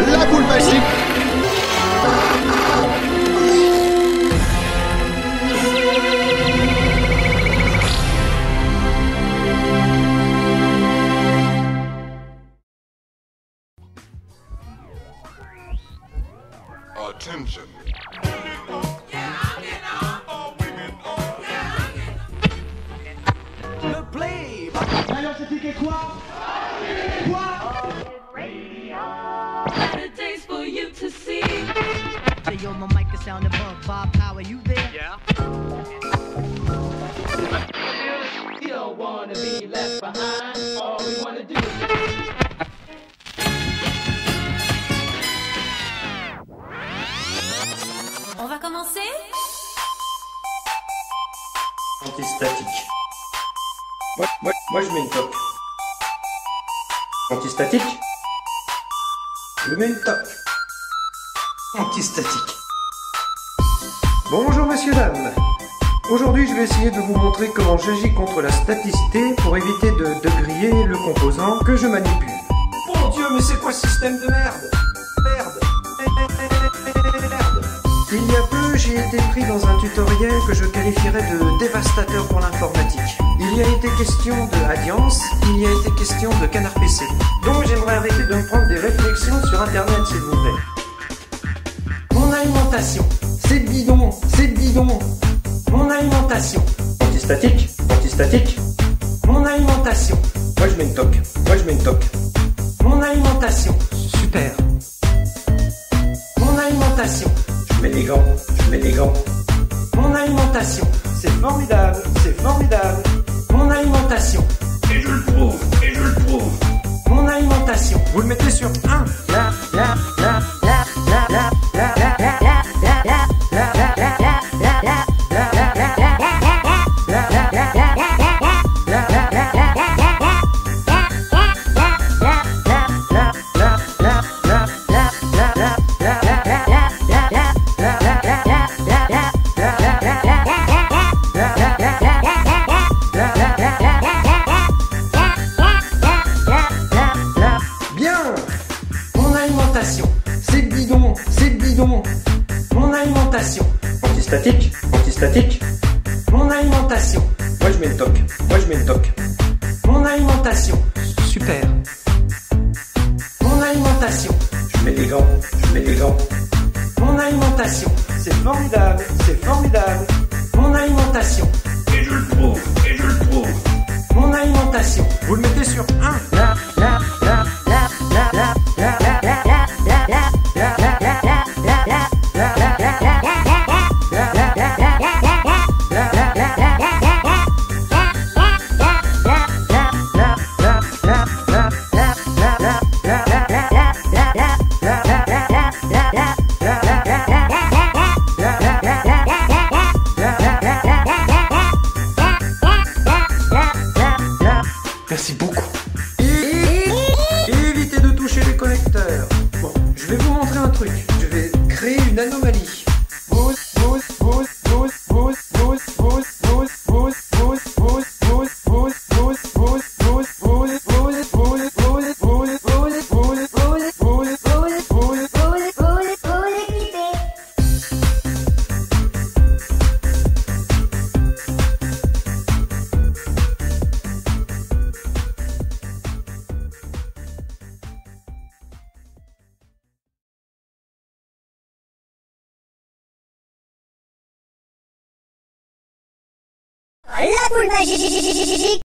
La boule magique. Attention. Le play. D'ailleurs, c'était quoi? Saturdays for you to see. Say, yo, my mic is sound above. Bob Power, you there? Yeah. You don't wanna be left behind. All we wanna do is... On va commencer? Antistatique. Moi je mets une toque. Antistatique. Je mets une toque. Antistatique. Bonjour messieurs dames. Aujourd'hui je vais essayer de vous montrer comment j'agis contre la staticité pour éviter de griller le composant que je manipule. Mon Dieu, mais c'est quoi ce système de merde? Merde. Il y a peu, j'ai été pris dans un tutoriel que je qualifierais de dévastateur pour l'informatique. Il y a été question de Alliance, il y a été question de Canard PC. Donc j'aimerais arrêter de me prendre des réflexions sur Internet, s'il vous plaît. Mon alimentation, c'est bidon, c'est bidon. Mon alimentation. Antistatique, antistatique. Mon alimentation. Moi je mets une toque, moi je mets une toque. Mon alimentation. Super. Mon alimentation. Je mets des gants, je mets des gants. Mon alimentation, c'est formidable, c'est formidable. Mon alimentation. Et je le prouve, et je le prouve. Mon alimentation. Vous le mettez sur 1. C'est bidon, c'est bidon. Mon alimentation. Antistatique, antistatique. Mon alimentation. Moi je mets une toque, moi je mets une toque. Mon alimentation. Super. Mon alimentation. Je mets des gants, je mets des gants. Mon alimentation. C'est formidable, c'est formidable. Mon alimentation. Et je le prouve, et je le prouve. Mon alimentation. Vous le mettez sur 1. Merci beaucoup. Évitez de toucher les connecteurs. Bon, je vais vous montrer un truc. Je vais créer une anomalie. La boule magique.